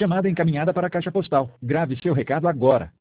Chamada encaminhada para a caixa postal. Grave seu recado agora.